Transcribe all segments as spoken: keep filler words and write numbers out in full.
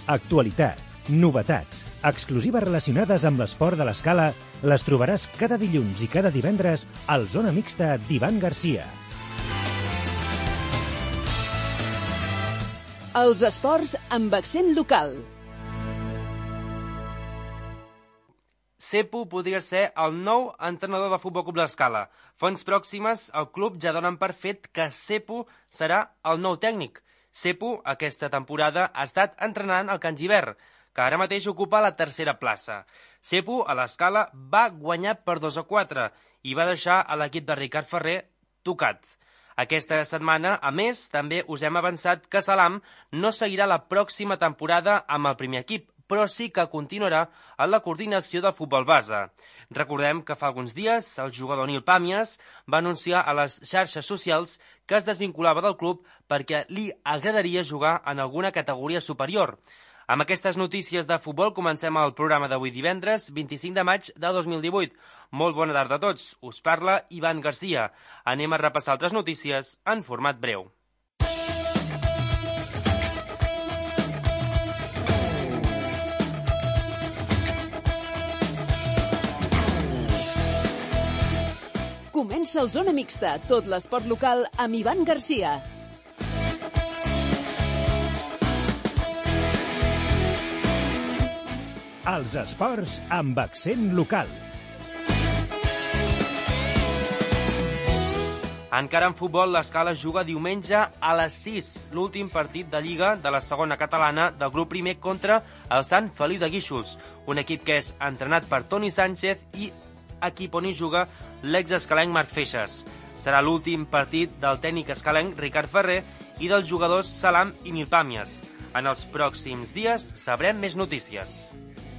Actualitat, novetats, exclusives relacionades amb l'esport de l'Escala les trobaràs cada dilluns i cada divendres al Zona Mixta d'Ivan Garcia. Els esports amb accent local. Sepu podria ser el nou entrenador del Futbol Club l'Escala. Fonts pròximes al club ja donen per fet que Sepu serà el nou tècnic. Sepu, aquesta temporada, ha estat entrenant el Can Gibert, que ara mateix ocupa la tercera plaça. Sepu, a l'Escala, va guanyar per dos a quatre i va deixar a l'equip de Ricard Ferrer tocat. Aquesta setmana, a més, també us hem avançat que Salam no seguirà la pròxima temporada amb el primer equip, però sí que continuarà en la coordinació del futbol base. Recordem que fa alguns dies el jugador Nil Pàmies va anunciar a les xarxes socials que es desvinculava del club perquè li agradaria jugar en alguna categoria superior. Amb aquestes notícies de futbol comencem el programa d'avui divendres, vint-i-cinc de maig de dos mil divuit. Molt bona tarda a tots. Us parla Ivan Garcia. Anem a repassar altres notícies en format breu. Comença el Zona Mixta, tot l'esport local amb Ivan Garcia. Els esports amb accent local. Encara en futbol, l'Escala juga diumenge a les sis, l'últim partit de Lliga de la segona catalana del grup primer contra el Sant Feliu de Guíxols, un equip que és entrenat per Toni Sánchez i equip on hi juga l'ex-escalenc Marc Feixas. Serà l'últim partit del tècnic escalenc Ricard Ferrer i dels jugadors Salam i Nil Pàmies. En els pròxims dies sabrem més notícies.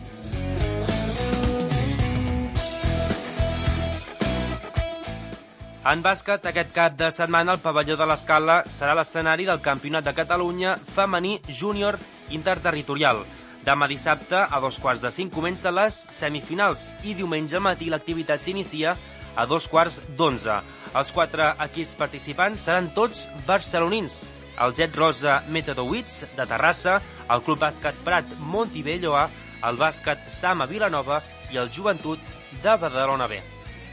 En bàsquet, aquest cap de setmana el pavelló de l'Escala serà l'escenari del Campionat de Catalunya femení júnior interterritorial. Demà dissabte, a dos quarts de cinc, comencen les semifinals i diumenge al matí l'activitat s'inicia a dos quarts d'onze. Els quatre equips participants seran tots barcelonins. El Jet Rosa Metodowitz de Terrassa, el Club Bàsquet Prat Montibelloa, el Bàsquet Sama Vilanova i el Joventut de Badalona B.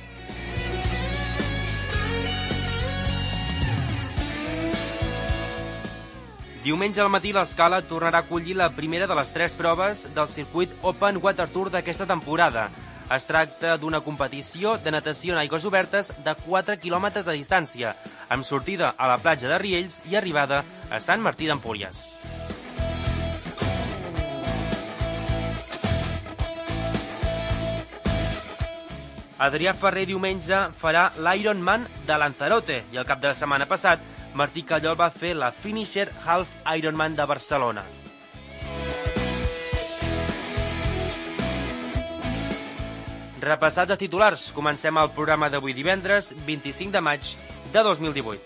Diumenge al matí l'Escala tornarà a acollir la primera de les tres proves del circuit Open Water Tour d'aquesta temporada. Es tracta d'una competició de natació en aigües obertes de quatre quilòmetres de distància, amb sortida a la platja de Riells i arribada a Sant Martí d'Empúries. Adrià Ferrer diumenge farà l'Ironman de Lanzarote i el cap de la setmana passat Martí Callol va fer la Finisher Half Ironman de Barcelona. Repassats a titulars, comencem el programa d'avui divendres, vint-i-cinc de maig de dos mil divuit.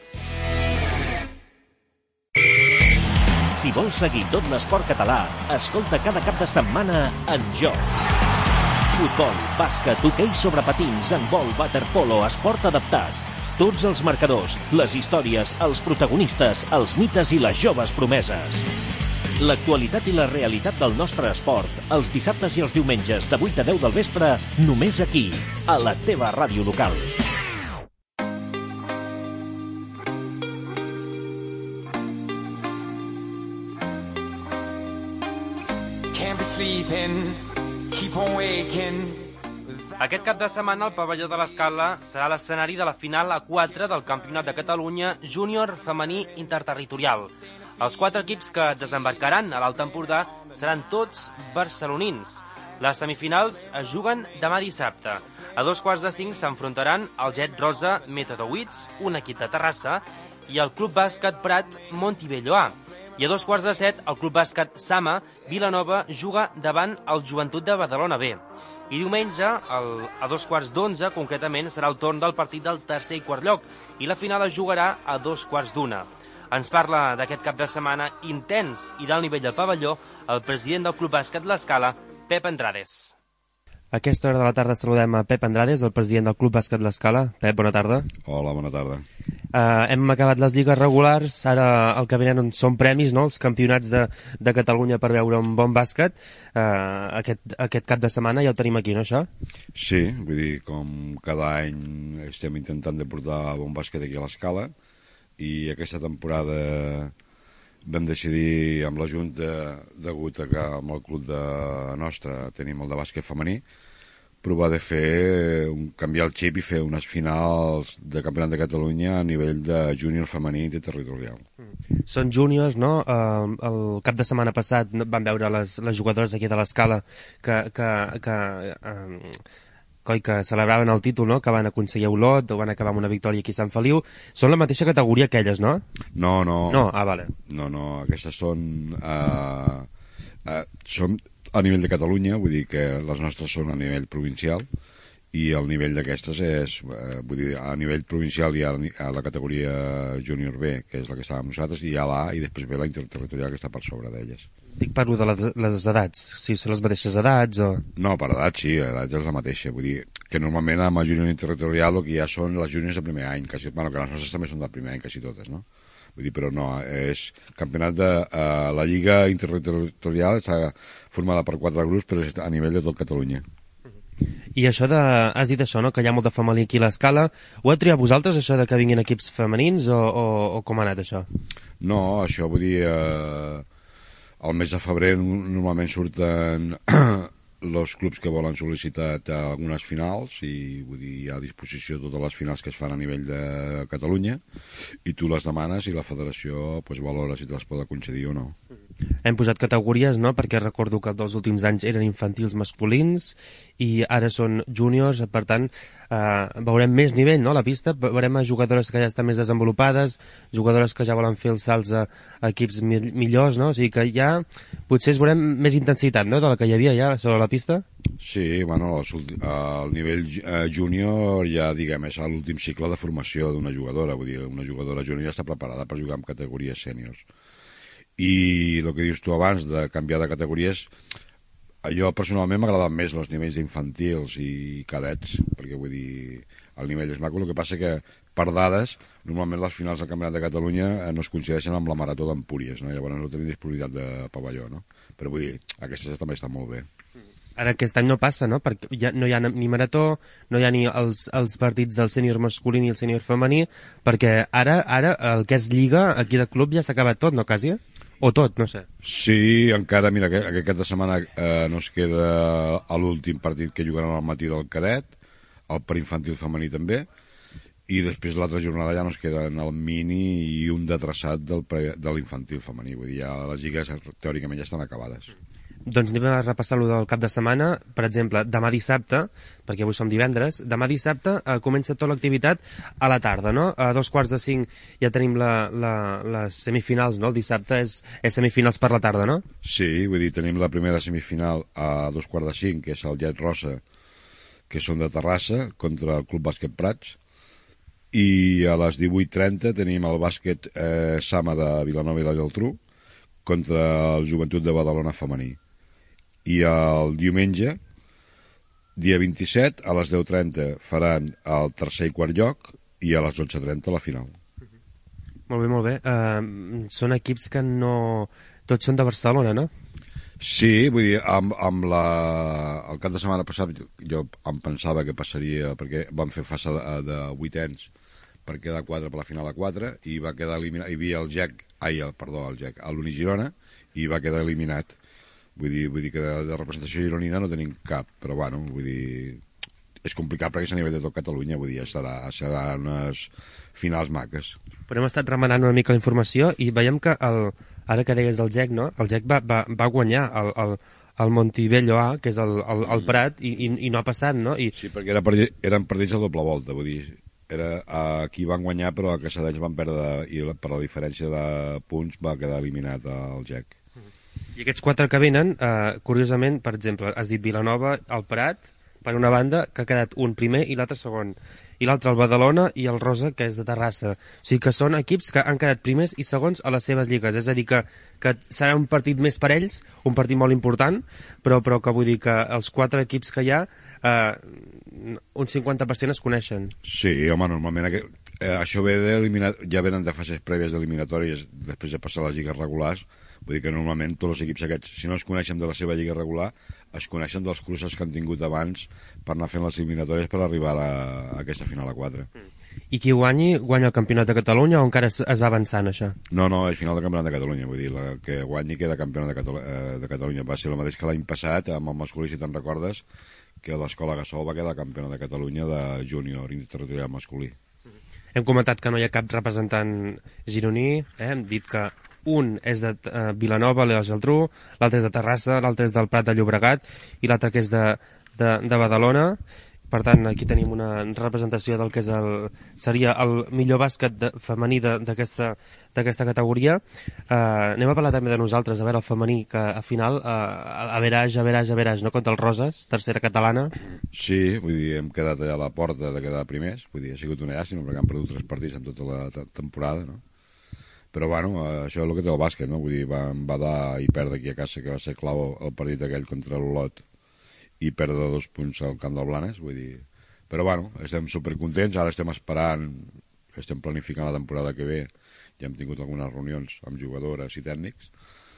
Si vols seguir tot l'esport català, escolta cada cap de setmana En Joc. Futbol, bàsquet, hoquei sobre patins, handbol, waterpolo, esport adaptat. Tots els marcadors, les històries, els protagonistes, els mites i les joves promeses. L'actualitat i la realitat del nostre esport, els dissabtes i els diumenges de vuit a deu del vespre, només aquí, a la teva ràdio local. Can't be sleeping, keep on waking. Aquest cap de setmana el pavelló de l'Escala serà l'escenari de la final a quatre del Campionat de Catalunya júnior femení interterritorial. Els quatre equips que desembarcaran a l'Alt Empordà seran tots barcelonins. Les semifinals es juguen demà dissabte. A dos quarts de cinc s'enfrontaran el Jet Rosa Metodowitz, un equip de Terrassa, i el Club Bàsquet Prat Montibelloa. I a dos quarts de set el Club Bàsquet Sama Vilanova juga davant el Joventut de Badalona B. I diumenge, el, a dos quarts d'onze, concretament, serà el torn del partit del tercer i quart lloc, i la final es jugarà a dos quarts d'una. Ens parla d'aquest cap de setmana intens i d'alt nivell del pavelló el president del Club Bàsquet l'Escala, Pep Andrades. A aquesta hora de la tarda saludem a Pep Andrades, el president del Club Bàsquet L'Escala. Pep, bona tarda. Hola, bona tarda. Uh, hem acabat les lligues regulars, ara el que venen són premis, no?, els campionats de, de Catalunya per veure un bon bàsquet. Uh, aquest, aquest cap de setmana ja el tenim aquí, no, això? Sí, vull dir, com cada any estem intentant de portar bon bàsquet aquí a l'Escala, i aquesta temporada vam decidir amb la Junta, degut a que amb el club de nostre tenim el de bàsquet femení, provar de fer, un, canviar el xip i fer unes finals de Campionat de Catalunya a nivell de júnior femení i territorial. Mm. Són júniors, no? Uh, el cap de setmana passat vam veure les, les jugadores aquí de l'Escala que, que, que, uh, coi, que celebraven el títol, no?, que van aconseguir Olot o van acabar amb una victòria aquí a Sant Feliu. Són la mateixa categoria que elles, no? No, no. No? Ah, vale. No, no, aquestes són... Uh, uh, són a nivell de Catalunya, vull dir que les nostres són a nivell provincial, i el nivell d'aquestes és, eh, vull dir, a nivell provincial hi ha la categoria júnior B, que és la que estàvem nosaltres, i hi ha l'A, i després ve la interterritorial, que està per sobre d'elles. Dic, parlo de les, les edats, si són les mateixes edats o... No, per edat sí, edat és la mateixa, vull dir que normalment amb el júnior interterritorial el que ja són les júniors de primer any, quasi, bueno, que les nostres també són del primer any, quasi totes, no? Vull dir, però no, és campionat de... Uh, la Lliga Interterritorial està formada per quatre grups, però és a nivell de tot Catalunya. I això de... Has dit això, no?, que hi ha molta femení aquí a l'Escala. Ho heu triat vosaltres, això de que vinguin equips femenins, o, o, o com ha anat això? No, això vull dir... Uh, el mes de febrer normalment surten els clubs que volen sol·licitar algunes finals, i vull dir, hi ha a disposició totes les finals que es fan a nivell de Catalunya, i tu les demanes i la federació pues, valora si te les pot concedir o no. Hem posat categories, no?, perquè recordo que els dos últims anys eren infantils masculins i ara són júniors, per tant eh, veurem més nivell, no?, a la pista, veurem a jugadores que ja estan més desenvolupades, jugadores que ja volen fer els salts a, a equips mi millors, no?, o sigui que ja potser es veurem més intensitat, no?, de la que hi havia ja sobre la pista. Sí, bueno, el nivell eh, júnior ja, diguem, és l'últim cicle de formació d'una jugadora, vull dir, una jugadora júnior ja està preparada per jugar en categories sèniors. I el que dius tu abans de canviar de categories, jo personalment m'agraden més els nivells d'infantils i cadets, perquè vull dir, el nivell és maco. El que passa que per dades, normalment les finals del Campionat de Catalunya no es coincideixen amb la marató d'Empúries, no? Llavors no tenim disponibilitat de pavelló, no? Però vull dir, aquestes també estan molt bé. Ara aquest any no passa, no?, perquè ja no hi ha ni marató, no hi ha ni els, els partits del sènior masculí ni el sènior femení, perquè ara, ara el que és lliga aquí de club ja s'ha acabat tot, no, quasi? O tot, no sé. Sí, encara, mira, aquest, aquest cap de setmana eh, no es queda a l'últim partit que jugaran al matí del cadet, el preinfantil femení també, i després l'altra jornada ja no es queden el mini i un de traçat del pre, de l'infantil femení, vull dir, ja les lligues teòricament ja estan acabades. Doncs anem a repassar lo del cap de setmana. Per exemple, demà dissabte, perquè avui som divendres, demà dissabte eh, comença tota l'activitat a la tarda, no? A dos quarts de cinc ja tenim la, la, les semifinals, no? El dissabte és, és semifinals per la tarda, no? Sí, vull dir, tenim la primera semifinal a dos quarts de cinc, que és el Llet Rosa, que són de Terrassa, contra el Club Bàsquet Prats, i a les divuit trenta tenim el bàsquet eh, Sama de Vilanova i la Geltrú contra el Joventut de Badalona femení. I el diumenge, dia vint-i-set, a les deu trenta faran el tercer i quart lloc, i a les dotze trenta la final. Molt bé, molt bé. Uh, són equips que no... Tots són de Barcelona, no? Sí, vull dir, amb, amb la... el cap de setmana passat jo em pensava que passaria, perquè vam fer fase de, de vuitens per quedar quatre per la final a quatre, i va quedar eliminat, hi havia el Jack, ai, el, perdó, el Jack, l'Uni Girona, i va quedar eliminat. Vull dir, vull dir que de, de representació gironina no tenim cap, però bueno, vull dir, és complicat perquè és a nivell de tot Catalunya, vull dir, serà, serà unes finals maques. Però hem estat remenant una mica la informació i veiem que, el, ara que deies del Jack, no? El Jack va, va, va guanyar el, el, el Montibello A, que és el, el, el Prat, i, i, i no ha passat, no? I... Sí, perquè era partit, eren partits a doble volta, vull dir, era aquí van guanyar, però a Caçadets van perdre, i per la diferència de punts va quedar eliminat el Jack. I aquests quatre que venen, eh, curiosament, per exemple, has dit Vilanova, el Prat, per una banda, que ha quedat un primer i l'altre segon. i l'altre el Badalona i el Rosa, que és de Terrassa. O sigui que són equips que han quedat primers i segons a les seves lligues. És a dir, que, que serà un partit més per ells, un partit molt important, però, però que vull dir que els quatre equips que hi ha, eh, un cinquanta per cent es coneixen. Sí, home, normalment aquest, eh, això ve d'eliminar, ja venen de fases prèvies d'eliminatòries després de passar les lligues regulars. Vull dir que normalment tots els equips aquests, si no es coneixen de la seva lliga regular, es coneixen dels curses que han tingut abans per anar fent les eliminatòries per arribar a, la, a aquesta final a quatre. I qui guanyi, guanya el Campionat de Catalunya o encara es, es va avançant, això? No, no, és final del Campionat de Catalunya. Vull dir, la que guanyi queda Campionat de, Catalu eh, de Catalunya. Va ser el mateix que l'any passat, amb el masculí, si te'n recordes, que l'Escola Gassol va quedar Campionat de Catalunya de júnior interterritorial masculí. Hem comentat que no hi ha cap representant gironí, eh? Hem dit que un és de uh, Vilanova, l'E O Geltrú, l'altre és de Terrassa, l'altre és del Prat de Llobregat i l'altre que és de, de, de Badalona. Per tant, aquí tenim una representació del que és el, seria el millor bàsquet de, femení d'aquesta categoria. Uh, anem a parlar també de nosaltres, a veure, el femení, que al final, uh, a veraix, a veraix, a veraix, no? Contra el Roses, tercera catalana. Sí, vull dir, hem quedat allà a la porta de quedar primers, vull dir, ha sigut una llàstima perquè han perdut tres partits en tota la temporada, no? Però, bueno, això és el que té el bàsquet, no? Vull dir, van badar i perdre aquí a casa, que va ser clau el partit aquell contra l'Olot, i perdre dos punts al camp del Blanes, vull dir... Però, bueno, estem supercontents, ara estem esperant, estem planificant la temporada que ve, ja hem tingut algunes reunions amb jugadores i tècnics,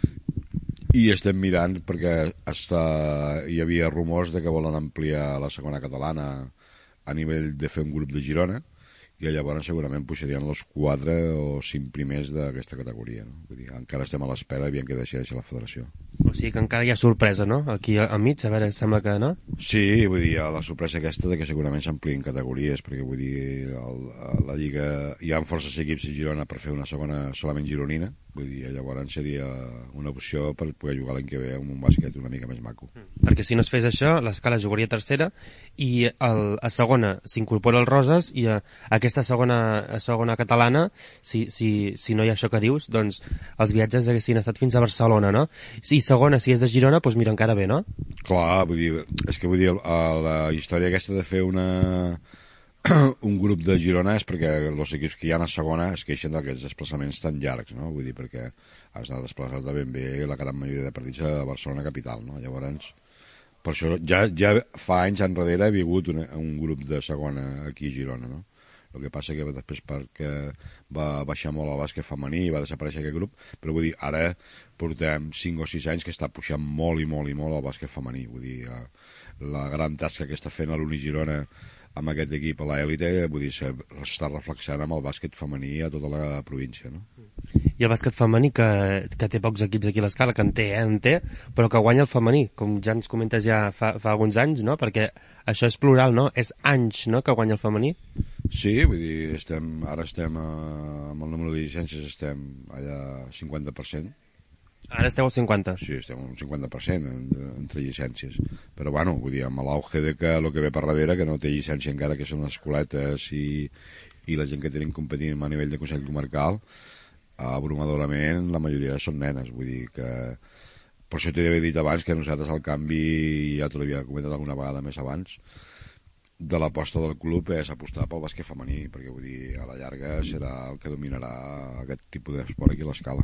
i estem mirant perquè està... hi havia rumors de que volen ampliar la segona catalana a nivell de fer un grup de Girona, i llavors segurament pujarien els quatre o cinc primers d'aquesta categoria, no? Vull dir, encara estem a l'espera, aviam què decideix la federació. O sigui que encara hi ha sorpresa, no? Aquí enmig, a veure, sembla que no? Sí, vull dir, la sorpresa aquesta de que segurament s'amplien categories, perquè vull dir, el, la Lliga... hi ha forces equips a Girona per fer una segona solament gironina, vull dir, llavors seria una opció per poder jugar l'any que ve amb un bàsquet una mica més maco. Perquè si no es fes això, l'Escala jugaria tercera i el, a segona s'incorpora el Roses i a aquesta segona, a segona catalana, si, si, si no hi ha això que dius, doncs els viatges haguessin estat fins a Barcelona, no? I segona, si és de Girona, doncs mira, encara bé, no? Clar, vull dir, és que vull dir, la història aquesta de fer una... un grup de Girona és perquè els equips que hi ha a segona es queixen d'aquests desplaçaments tan llargs, no? Vull dir, perquè has de desplaçar de ben bé la gran majoria de partits a Barcelona capital, no? Llavors, per això ja, ja fa anys enrere ha vingut un, un grup de segona aquí a Girona, no? El que passa que després perquè va baixar molt el bàsquet femení i va desaparèixer aquest grup, però vull dir, ara portem cinc o sis anys que està pujant molt i molt i molt el bàsquet femení, vull dir, la gran tasca que està fent l'Uni Girona amb aquest equip a l'èlite, vull dir, s'està reflexant amb el bàsquet femení a tota la província, no? I el bàsquet femení, que, que té pocs equips aquí a l'Escala, que en té, eh, en té, però que guanya el femení, com ja ens comentes ja fa, fa alguns anys, no? Perquè això és plural, no? És anys, no?, que guanya el femení. Sí, vull dir, estem, ara estem, eh, amb el número de llicències estem allà cinquanta per cent. Ara esteu al cinquanta. Sí, estem al cinquanta per cent entre llicències. Però, bueno, vull dir, amb l'auge de que el que ve per darrere, que no té llicència encara, que són les escoletes i, i la gent que tenen competint a nivell de Consell Comarcal, abrumadorament la majoria són nenes. Vull dir que... Per això t'he d'haver dit abans que nosaltres el canvi, ja t'ho havia comentat alguna vegada més abans, de l'aposta del club és apostar pel bàsquet femení, perquè vull dir, a la llarga serà el que dominarà aquest tipus d'esport aquí a l'Escala.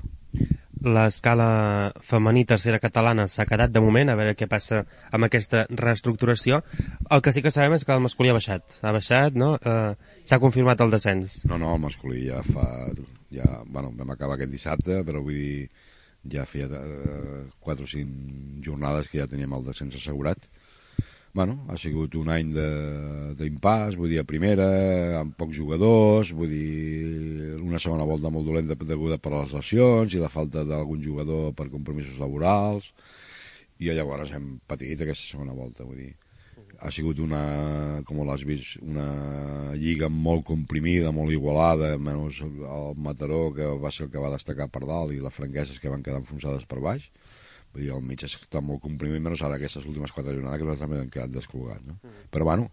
L'Escala femení tercera catalana s'ha quedat de moment, a veure què passa amb aquesta reestructuració. El que sí que sabem és que el masculí ha baixat. Ha baixat, no? Eh, s'ha confirmat el descens. No, no, el masculí ja fa... Ja, bueno, vam acabar aquest dissabte, però vull dir, ja feia eh, quatre o cinc jornades que ja teníem el descens assegurat. Bueno, ha sigut un any d'impàs, vull dir, a primera, amb pocs jugadors, vull dir, una segona volta molt dolenta deguda per les lesions i la falta d'algun jugador per compromisos laborals, i llavors hem patit aquesta segona volta, vull dir. Ha sigut una, com l'has vist, una lliga molt comprimida, molt igualada, menys el Mataró, que va ser el que va destacar per dalt, i les Franqueses, que van quedar enfonsades per baix. Vull dir, el mig està molt comprimit, menys ara aquestes últimes quatre jornades que nosaltres també han quedat descolgats, no? Mm. Però, bueno,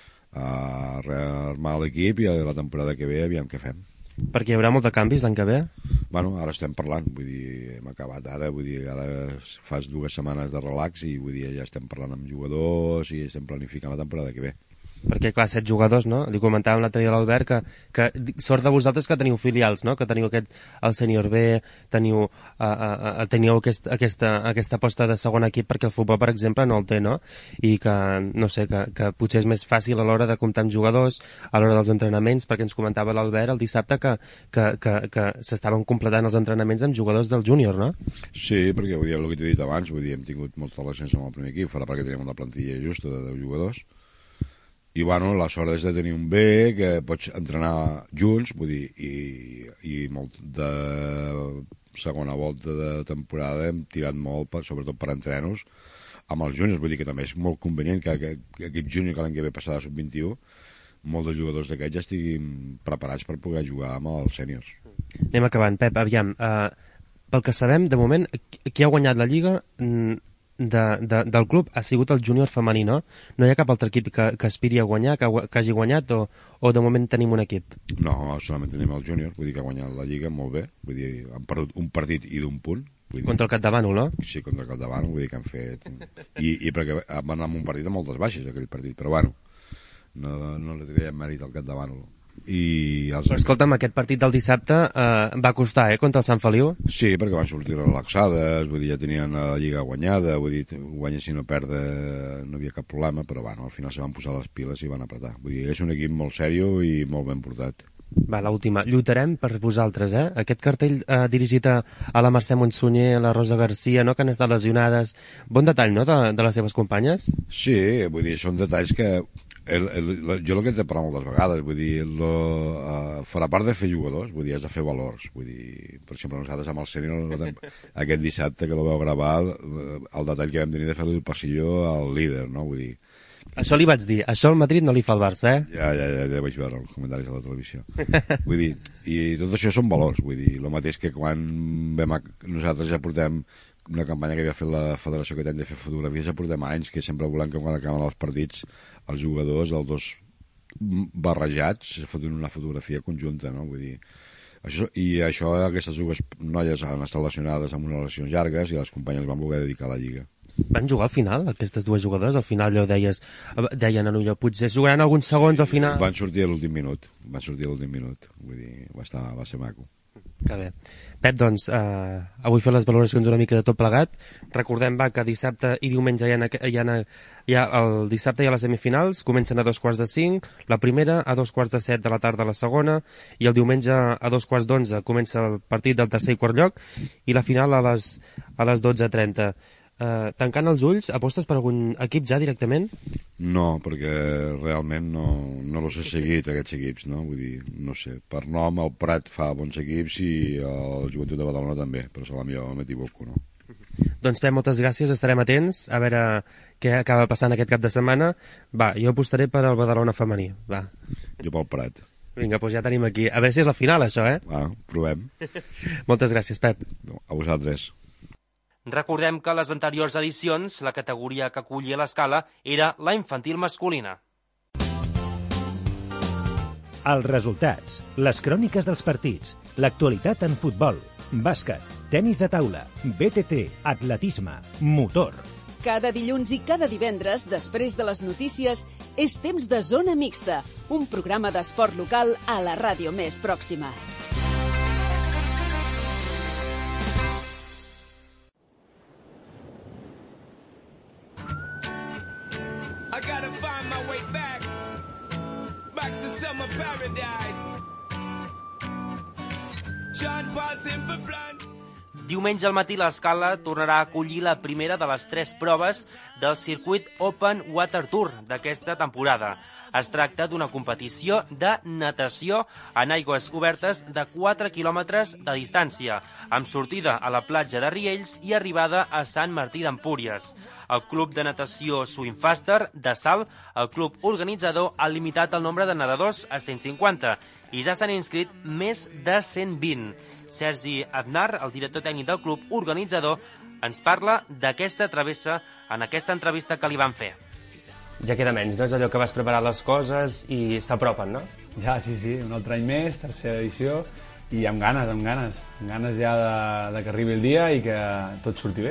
a rearmar l'equip i a la temporada que ve aviam què fem. Perquè hi haurà molt de canvis l'any que ve? Bueno, ara estem parlant, vull dir, hem acabat ara, vull dir, ara fas dues setmanes de relax i vull dir, ja estem parlant amb jugadors i estem planificant la temporada que ve. perquè clar, set jugadors, no? Li comentàvem l'altre dia a l'Albert que, que sort de vosaltres que teniu filials, no? Que teniu aquest, el sènior B, teniu, uh, uh, teniu aquest, aquesta, aquesta aposta de segon equip, perquè el futbol, per exemple, no el té, no? I que, no sé, que, que potser és més fàcil a l'hora de comptar amb jugadors, a l'hora dels entrenaments, perquè ens comentava l'Albert el dissabte que, que, que, que s'estaven completant els entrenaments amb jugadors del júnior, no? Sí, perquè vull dir, el que t'he dit abans, vull dir, hem tingut moltes relacions amb el primer equip, farà perquè tenim una plantilla justa de deu jugadors, i bueno, la sort és de tenir un B que pots entrenar junts, vull dir, i, i molt de segona volta de temporada hem tirat molt, per, sobretot per entrenos, amb els juniors, vull dir que també és molt convenient que, que, que equip júnior que l'any que ve passada a sub vint-i-u, molts dels jugadors d'aquests ja estiguin preparats per poder jugar amb els sèniors. Anem acabant, Pep, aviam, uh, pel que sabem, de moment, qui ha guanyat la Lliga de, de, del club ha sigut el júnior femení, no? No hi ha cap altre equip que, que aspiri a guanyar, que, que hagi guanyat, o, o de moment tenim un equip? No, solament tenim el júnior, vull dir que ha guanyat la Lliga molt bé, vull dir, han perdut un partit i d'un punt. Vull dir, contra el Capdavànol, no? Sí, contra el Capdavànol, vull dir que han fet... I, i perquè van anar amb un partit amb moltes baixes, aquell partit, però bueno, no, no li traiem mèrit al Capdavànol. I els... Però escolta'm, aquest partit del dissabte eh, va costar, eh, contra el Sant Feliu? Sí, perquè van sortir relaxades, vull dir, ja tenien la Lliga guanyada, vull dir, guanyessin o perdre no havia cap problema, però bueno, al final se van posar les piles i van apretar. Vull dir, és un equip molt sèrio i molt ben portat. Va, l'última. Lluitarem per vosaltres, eh? Aquest cartell eh, dirigit a, a la Mercè Montsunyer, a la Rosa Garcia, no?, que han estat lesionades. Bon detall, no?, de, de les seves companyes? Sí, vull dir, són detalls que... El, el, el, jo el que t'he parlat moltes vegades, vull dir, lo, uh, farà part de fer jugadors, vull dir, has de fer valors, vull dir, per exemple, nosaltres amb el sènior, aquest dissabte que lo vau gravar, el, el detall que vam tenir de fer-li el passillo al líder, no?, vull dir... Això li vaig dir, això al Madrid no li fa el Barça, eh? Ja, ja, ja, ja vaig veure els comentaris a la televisió. Vull dir, i tot això són valors, vull dir, el mateix que quan vam a... nosaltres ja portem una campanya que havia fet la federació que hem de fer fotografies, ja portem anys que sempre volem que quan acaben els partits els jugadors, els dos barrejats, se fotin una fotografia conjunta, no? Vull dir, això, i això, aquestes dues noies han estat lesionades amb unes lesions llargues i les companyes van voler dedicar a la Lliga. Van jugar al final, aquestes dues jugadores? Al final allò deies, deien a allò, potser jugaran alguns segons al final? Van sortir a l'últim minut, van sortir a l'últim minut, vull dir, va, estar, va ser maco. Que bé. Pep, doncs, eh, avui fer les valoracions una mica de tot plegat. Recordem, va, que dissabte i diumenge hi ha, hi ha, hi ha el dissabte hi ha les semifinals, comencen a dos quarts de cinc, la primera a dos quarts de set de la tarda la segona, i el diumenge a dos quarts d'onze comença el partit del tercer i quart lloc, i la final a les, a les dotze trenta. Uh, tancant els ulls, apostes per algun equip ja directament? No, perquè realment no, no els he seguit, aquests equips, no? Vull dir, no sé, per nom el Prat fa bons equips i el Joventut de Badalona també, però se jo m'equivoco, no? Doncs Pep, moltes gràcies, estarem atents a veure què acaba passant aquest cap de setmana. Va, jo apostaré per al Badalona femení, va. Jo pel Prat. Vinga, doncs ja tenim aquí. A veure si és la final, això, eh? Va, provem. Moltes gràcies, Pep. A vosaltres. Recordem que a les anteriors edicions la categoria que acollia l'escala era la infantil masculina. Els resultats, les cròniques dels partits, l'actualitat en futbol, bàsquet, tenis de taula, B T T, atletisme, motor. Cada dilluns i cada divendres, després de les notícies, és temps de Zona Mixta, un programa d'esport local a la ràdio més pròxima. I gotta find my way back, back to summer paradise. John Paul Simple Plan. Diumenge al matí l'Escala tornarà a acollir la primera de les tres proves del circuit Open Water Tour d'aquesta temporada. Es tracta d'una competició de natació en aigües obertes de quatre quilòmetres de distància, amb sortida a la platja de Riells i arribada a Sant Martí d'Empúries. El Club de Natació Swimfaster de Salt, el club organitzador, ha limitat el nombre de nedadors a cent cinquanta i ja s'han inscrit més de cent vint. Sergi Aznar, el director tècnic del club organitzador, ens parla d'aquesta travessa en aquesta entrevista que li van fer. Ja queda menys, no? És allò que vas preparar les coses i s'apropen, no? Ja, sí, sí, un altre any més, tercera edició, i amb ganes, amb ganes, amb ganes ja de, de que arribi el dia i que tot surti bé.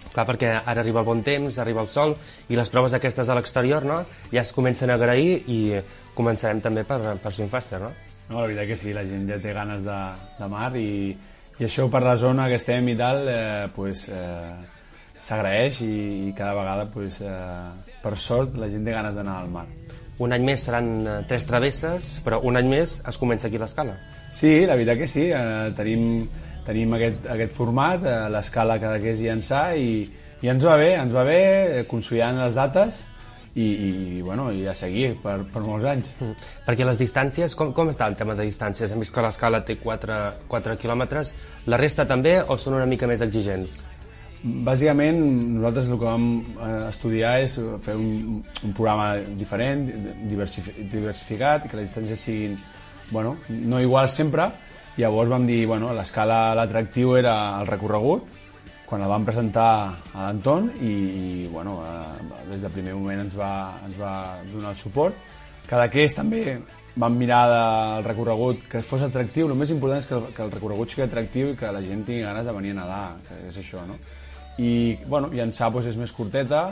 Clar, perquè ara arriba el bon temps, arriba el sol, i les proves aquestes a l'exterior, no?, ja es comencen a agrair i començarem també per, per Swimfaster, no? No, la veritat que sí, la gent ja té ganes de, de mar i, i això per la zona que estem i tal, eh, pues, eh, s'agraeix i, i cada vegada, pues, eh, per sort, la gent té ganes d'anar al mar. Un any més seran eh, tres travesses, però un any més es comença aquí l'escala. Sí, la veritat que sí, eh, tenim, tenim aquest, aquest format, eh, l'escala cada que és llançar i, i ens va bé, ens va bé, eh, consolidant les dates i, i, bueno, i a seguir per, per molts anys. Mm. Perquè les distàncies, com, com està el tema de distàncies? Hem vist que l'escala té quatre quilòmetres, la resta també o són una mica més exigents? Bàsicament, nosaltres el que vam estudiar és fer un, un programa diferent, diversificat, i que les distàncies siguin, bueno, no iguals sempre. Llavors vam dir, bueno, l'escala, l'atractiu era el recorregut, quan la vam presentar a l'Anton i, i bueno, des del primer moment ens va, ens va donar el suport. Cada que és també vam mirar del recorregut que fos atractiu. El més important és que el, que el recorregut sigui atractiu i que la gent tingui ganes de venir a nedar, que és això, no? I, bueno, llançar doncs, és més curteta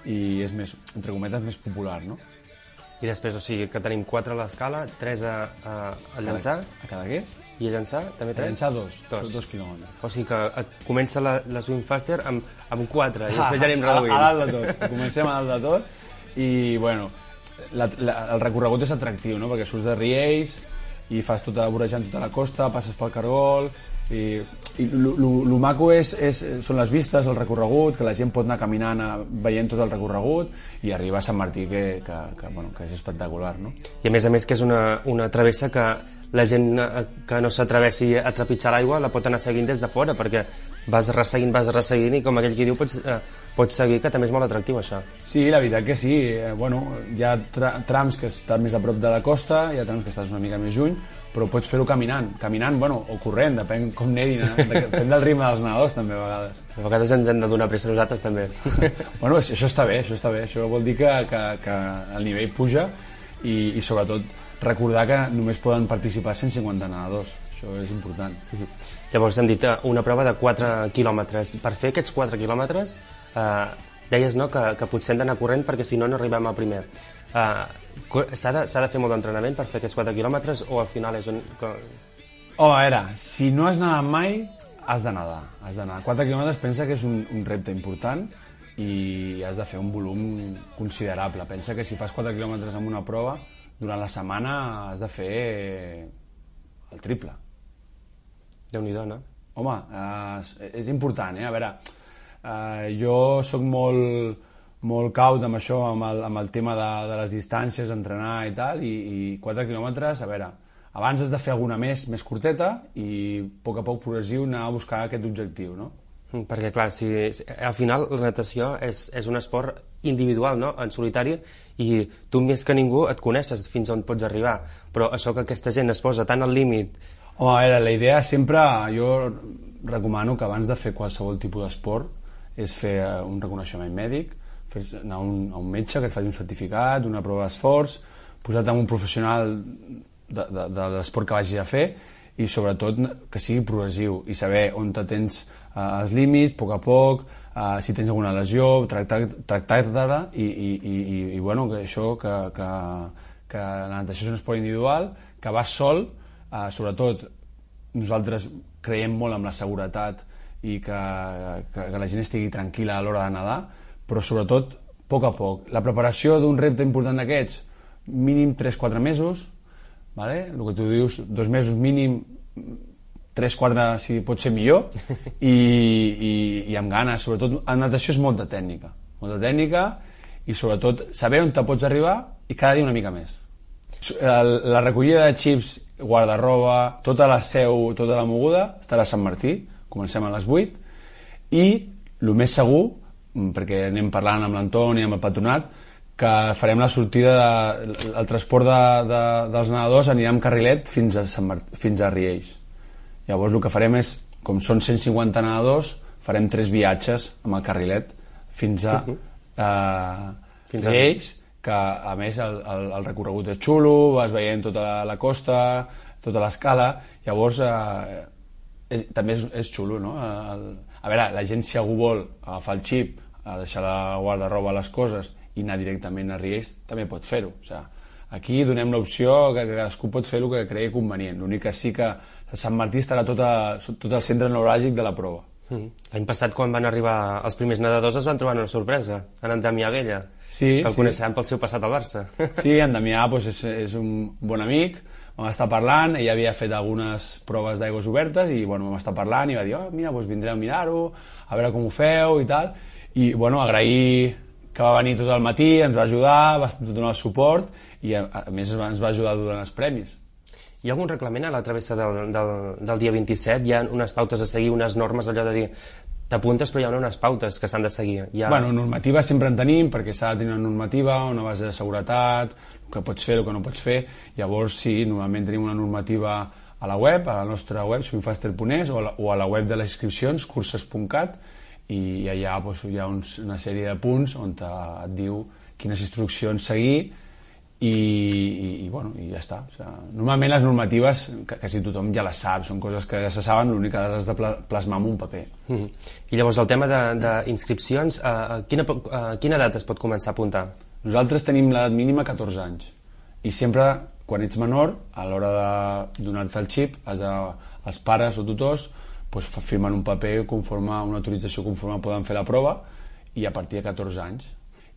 i és més, entre cometes, més popular, no? I després, o sigui, que tenim quatre a l'escala, tres a, a, a llançar. A cada que és? I a llançar també tres? A llançar dos, dos, dos quilòmetres. O sigui que comença la, la Swimfaster amb, amb quatre i després ja anem reduint. A, a dalt de tot, comencem a dalt de tot i, bueno, la, la, el recorregut és atractiu, no?, perquè surts de Riells i fas tota, vorejant tota la costa, passes pel Cargol i, i el maco és, és, són les vistes, el recorregut, que la gent pot anar caminant a, veient tot el recorregut i arribar a Sant Martí que, que, que, bueno, que és espectacular, no? I a més a més que és una, una travessa que la gent que no s'atreveixi a trepitjar l'aigua la pot anar seguint des de fora, perquè vas resseguint, vas resseguint i com aquell qui diu pots, eh, pots seguir, que també és molt atractiu això. Sí, la veritat que sí. Eh, bueno, hi ha tra trams que estan més a prop de la costa, hi ha trams que estàs una mica més lluny, però pots fer-ho caminant, caminant, bueno, o corrent, depèn com nedin, eh? Depèn del ritme dels nedadors també a vegades. A vegades ens hem de donar pressa nosaltres també. Bueno, això està bé, això està bé, això vol dir que, que, que el nivell puja i, i sobretot recordar que només poden participar cent cinquanta nedadors, això és important. Uh-huh. Llavors hem dit una prova de quatre quilòmetres. Per fer aquests quatre quilòmetres, eh, deies, no?, que, que potser hem d'anar corrent perquè si no no arribem al primer. Eh, S'ha de, s'ha de fer molt d'entrenament per fer aquests quatre quilòmetres o al final és un... Que... Home, a veure, si no has nedat mai, has de nedar. Has d'anar. quatre quilòmetres pensa que és un, un repte important i has de fer un volum considerable. Pensa que si fas quatre quilòmetres en una prova, durant la setmana has de fer el triple. Déu-n'hi-do, no? Home, eh, és important, eh? A veure, eh, jo sóc molt, molt caut amb això, amb el, amb el tema de, de les distàncies, entrenar i tal, i, i quatre quilòmetres, a veure, abans has de fer alguna més, més curteta i a poc a poc progressiu anar a buscar aquest objectiu, no? Perquè, clar, si, al final la natació és, és un esport individual, no?, en solitari, i tu més que ningú et coneixes fins on pots arribar, però això que aquesta gent es posa tan al límit... Home, a veure, la idea sempre, jo recomano que abans de fer qualsevol tipus d'esport és fer un reconeixement mèdic, fer, anar a un, a un metge que et faci un certificat, una prova d'esforç, posar-te amb un professional de, de, de l'esport que vagis a fer i sobretot que sigui progressiu i saber on te tens eh, els límits, a poc a poc, eh, si tens alguna lesió, tractar-te tractar i, i, i, i bueno, que això, que, que, que la natació és un esport individual, que vas sol, eh, sobretot nosaltres creiem molt en la seguretat i que, que, que la gent estigui tranquil·la a l'hora de nedar, però sobretot a poc a poc. La preparació d'un repte important d'aquests, mínim tres quatre mesos, vale? El que tu dius, dos mesos mínim, tres quatre si pot ser millor, i, i, i amb ganes. Sobretot, en natació és molta tècnica, molta tècnica, i sobretot saber on te pots arribar i cada dia una mica més. La recollida de xips, guardarroba, tota la seu, tota la moguda, estarà a Sant Martí, comencem a les vuit, i el més segur, perquè anem parlant amb l'Anton i amb el patronat, que farem la sortida, de, el transport de, de, dels nedadors anirà amb carrilet fins a, Sant Mart fins a Riells. Llavors el que farem és, com són cent cinquanta nedadors, farem tres viatges amb el carrilet fins a eh, fins Riells, que a més el, el, el recorregut és xulo, vas veient tota la, la costa, tota l'escala, llavors eh, és, també és, és xulo, no? El, A veure, la gent, si algú vol agafar el xip, a deixar la guarda-roba a les coses i anar directament a Riells, també pot fer-ho. O sigui, aquí donem l'opció que cadascú pot fer el que cregui convenient. L'únic que sí que a Sant Martí estarà tot, a, tot el centre neuràlgic de la prova. Mm. L'any passat, quan van arribar els primers nedadors, es van trobar una sorpresa, en Damià Vella, sí, que el sí. coneixem pel seu passat al Barça. Sí, en Damià doncs, és, és un bon amic, vam estar parlant, ell havia fet algunes proves d'aigües obertes i bueno, vam estar parlant i va dir, oh, mira, doncs vindré a mirar-ho, a veure com ho feu i tal, i bueno, agrair que va venir tot el matí, ens va ajudar, va donar el suport i a, a més ens va ajudar durant els premis. Hi ha algun reglament a la travessa del, del, del dia vint-i-set? Hi ha unes pautes a seguir, unes normes, allò de dir t'apuntes però hi ha unes pautes que s'han de seguir? Ha... Bueno, normativa sempre en tenim, perquè s'ha de tenir una normativa, una base de seguretat, el que pots fer, el que no pots fer. Llavors sí, normalment tenim una normativa a la web, a la nostra web, swimfaster punt es, o, o a la web de les inscripcions, curses punt cat, i allà doncs, hi ha uns, una sèrie de punts on te, et diu quines instruccions seguir i, i, i, bueno, i ja està. O sigui, normalment les normatives quasi tothom ja les sap, són coses que ja se saben, l'únic que has de plasmar en un paper. Mm-hmm. I llavors el tema d'inscripcions, a, a, quina, a quina edat es pot començar a apuntar? Nosaltres tenim l'edat mínima catorze anys i sempre quan ets menor, a l'hora de donar-te el xip, has de, els pares o tutors pues, firmen un paper conforme, una autorització conforme poden fer la prova i a partir de catorze anys.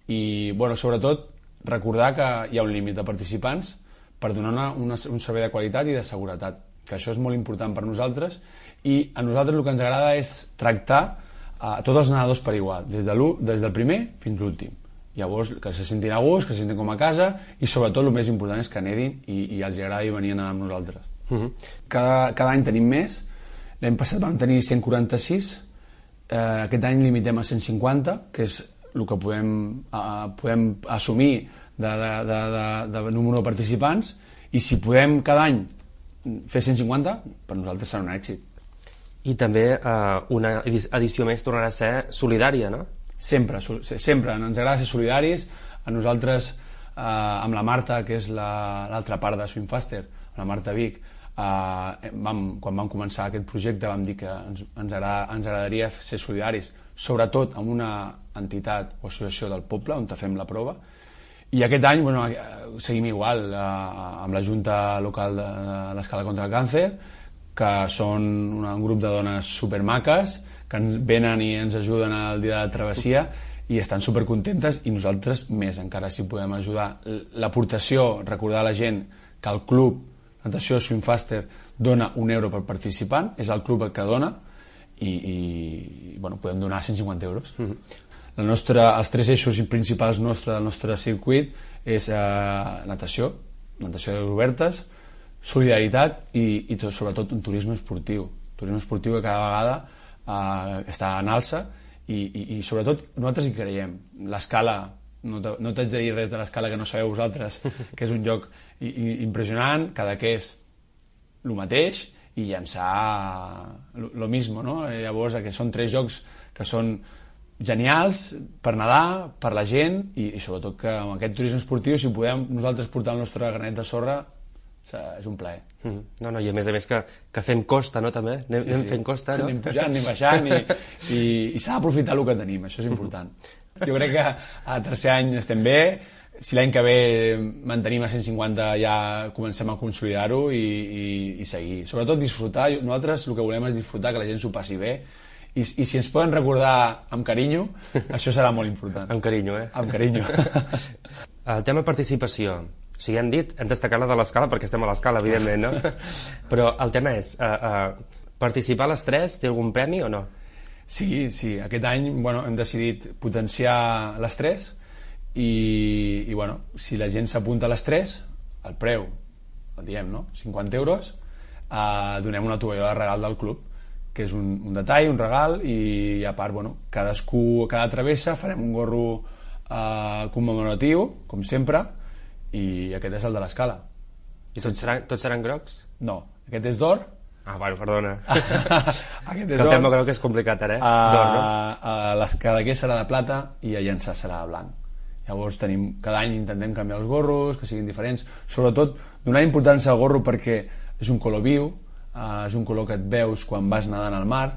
I bueno, sobretot recordar que hi ha un límit de participants per donar una, una, un servei de qualitat i de seguretat, que això és molt important per nosaltres i a nosaltres el que ens agrada és tractar a tots els nedadors per igual, des, de des del primer fins a l'últim. Llavors, que se sentin a gust, que se sentin com a casa i sobretot el més important és que nedin i, i els agradi venir a nedar amb nosaltres. Uh-huh. cada, cada any tenim més, l'any passat vam tenir cent quaranta-sis, eh, aquest any limitem a cent cinquanta, que és el que podem, uh, podem assumir de, de, de, de, de número de participants i si podem cada any fer cent cinquanta, per nosaltres serà un èxit. I també uh, una edició més tornarà a ser solidària, no? Sempre, sempre, ens agrada ser solidaris. A nosaltres, eh, amb la Marta, que és l'altra la, part de Swimfaster, la Marta Vic, eh, vam, quan vam començar aquest projecte vam dir que ens, ens, agrada, ens agradaria ser solidaris, sobretot amb una entitat o associació del poble on fem la prova. I aquest any bueno, seguim igual, eh, amb la Junta Local de, de l'Escala contra el Càncer, que són un, un grup de dones supermaques, que venen i ens ajuden al dia de la travessia i estan supercontentes i nosaltres més encara si podem ajudar. L'aportació, recordar a la gent que el club Natació Swimfaster dona un euro per participant, és el club el que dona i, i bueno, podem donar cent cinquanta euros. Mm-hmm. La nostra, els tres eixos principals nostre, del nostre circuit és eh, natació, natació obertes, solidaritat i, i tot, sobretot un turisme esportiu. Turisme esportiu que cada vegada Uh, està en alça i, i, i sobretot nosaltres hi creiem. L'escala, no t'haig de dir res de l'escala que no sabeu vosaltres, que és un lloc i, i, impressionant, Cadaqués el mateix i llançar lo, lo mismo, no? I llavors que són tres jocs que són genials per nedar, per la gent i, i sobretot que amb aquest turisme esportiu si podem nosaltres portar el nostre granet de sorra és un plaer. Mm. No, no, i a més a més que, que fem costa, no, també? Anem, sí, anem sí. fent costa, no? Anem pujant, anem baixant i, i, i s'ha d'aprofitar el que tenim, això és important. Jo crec que a tercer any estem bé, si l'any que ve mantenim a cent cinquanta ja comencem a consolidar-ho i, i, i seguir. Sobretot disfrutar, nosaltres el que volem és disfrutar, que la gent s'ho passi bé i, i si ens poden recordar amb carinyo, això serà molt important. Amb carinyo, eh? Amb carinyo. El tema participació. O sigui, hem dit, hem destacat la de l'escala perquè estem a l'escala, evidentment, no? Però el tema és, uh, uh, participar a les tres té algun premi o no? Sí, sí, aquest any bueno, hem decidit potenciar les tres i, i bueno, si la gent s'apunta a les tres, el preu, el diem, no? cinquanta euros, uh, donem una tovallola de regal del club, que és un, un detall, un regal, i a part, bueno, cadascú, cada travessa farem un gorro uh, commemoratiu, com sempre, i aquest és el de l'escala. I tots seran, tots seran grocs? No, aquest és d'or. Ah, bueno, perdona. Aquest és el d'or. tema groc és complicat, ara, eh? Uh, d'or, no? Uh, l'escadaquer serà de plata i el llançar serà de blanc. Llavors tenim, cada any intentem canviar els gorros, que siguin diferents. Sobretot, donar importància al gorro perquè és un color viu, uh, és un color que et veus quan vas nedant al mar,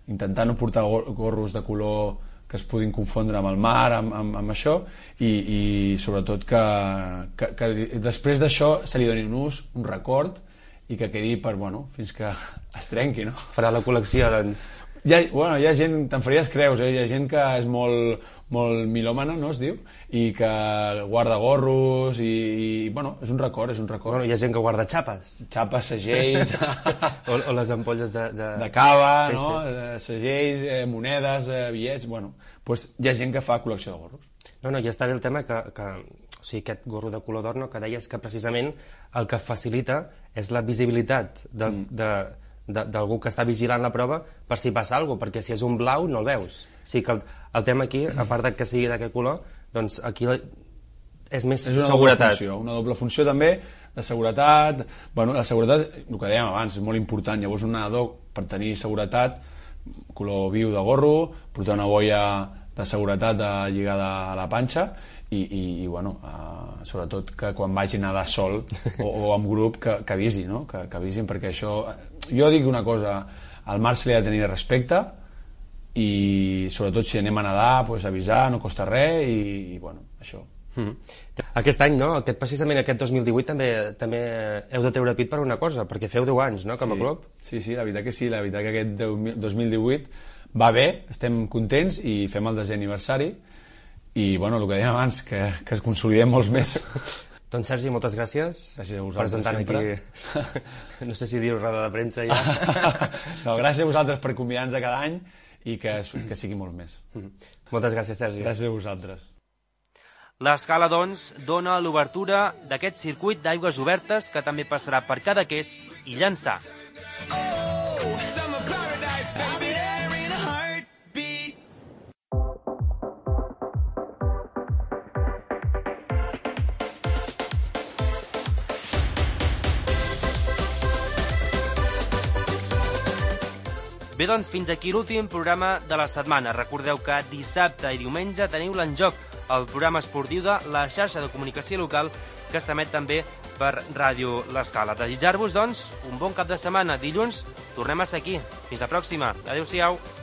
intentar no portar gorros de color que es puguin confondre amb el mar, amb, amb, amb això, i, i sobretot que, que, que després d'això se li doni un ús, un record, i que quedi per, bueno, fins que es trenqui, no? Farà la col·lecció, doncs. Hi ha, bueno, hi ha gent, te'n faries creus, eh? Hi ha gent que és molt, molt milòmana, no es diu, i que guarda gorros, i, i bueno, és un record, és un record. Bueno, hi ha gent que guarda xapes. Xapes, segells... o, o les ampolles de... De, de cava, sí, no? Sí. Segells, eh, monedes, eh, bitllets... Bueno, pues hi ha gent que fa col·lecció de gorros. No, no, ja està bé el tema que, que o sigui, aquest gorro de color d'or, no, que deies que precisament el que facilita és la visibilitat de, mm. de, de, d'algú que està vigilant la prova per si passa alguna cosa, perquè si és un blau no el veus. O sigui que el, el tema aquí, a part de que sigui d'aquest color, doncs aquí és més és una seguretat. Doble funció, una doble funció també de seguretat. Bueno, la seguretat, el que dèiem abans, és molt important. Llavors un nedador, per tenir seguretat, color viu de gorro, portar una boia de seguretat de, lligada a la panxa i, i, i bueno, uh, sobretot que quan vagin a nedar sol o, o amb grup que, que avisi, no? que, que avisin, perquè això... Jo dic una cosa, al mar se li ha de tenir respecte i sobretot si anem a nedar, pues, avisar, no costa res i, i bueno, això. Mm. Aquest any, no? Aquest, precisament aquest dos mil divuit també, també heu de treure pit per una cosa, perquè feu deu anys, no?, com a sí, club. Sí, sí, la veritat que sí, la veritat que aquest dos mil divuit va bé, estem contents i fem el desè aniversari i, bueno, el que dèiem abans, que, que es consolidem molts més. Doncs Sergi, moltes gràcies. Gràcies a vosaltres sempre. Aquí, no sé si dir-ho roda de premsa ja. No, gràcies a vosaltres per convidar-nos a cada any i que, que sigui molt més. Moltes gràcies, Sergi. Gràcies a vosaltres. L'escala, doncs, dona l'obertura d'aquest circuit d'aigües obertes que també passarà per Cadaqués i Llançà. Bé, doncs, fins aquí l'últim programa de la setmana. Recordeu que dissabte i diumenge teniu l'En Joc, el programa esportiu de la xarxa de comunicació local que s'emet també per Ràdio L'Escala. Desitjar-vos, doncs, un bon cap de setmana. Dilluns tornem a ser aquí. Fins la pròxima. Adéu-siau.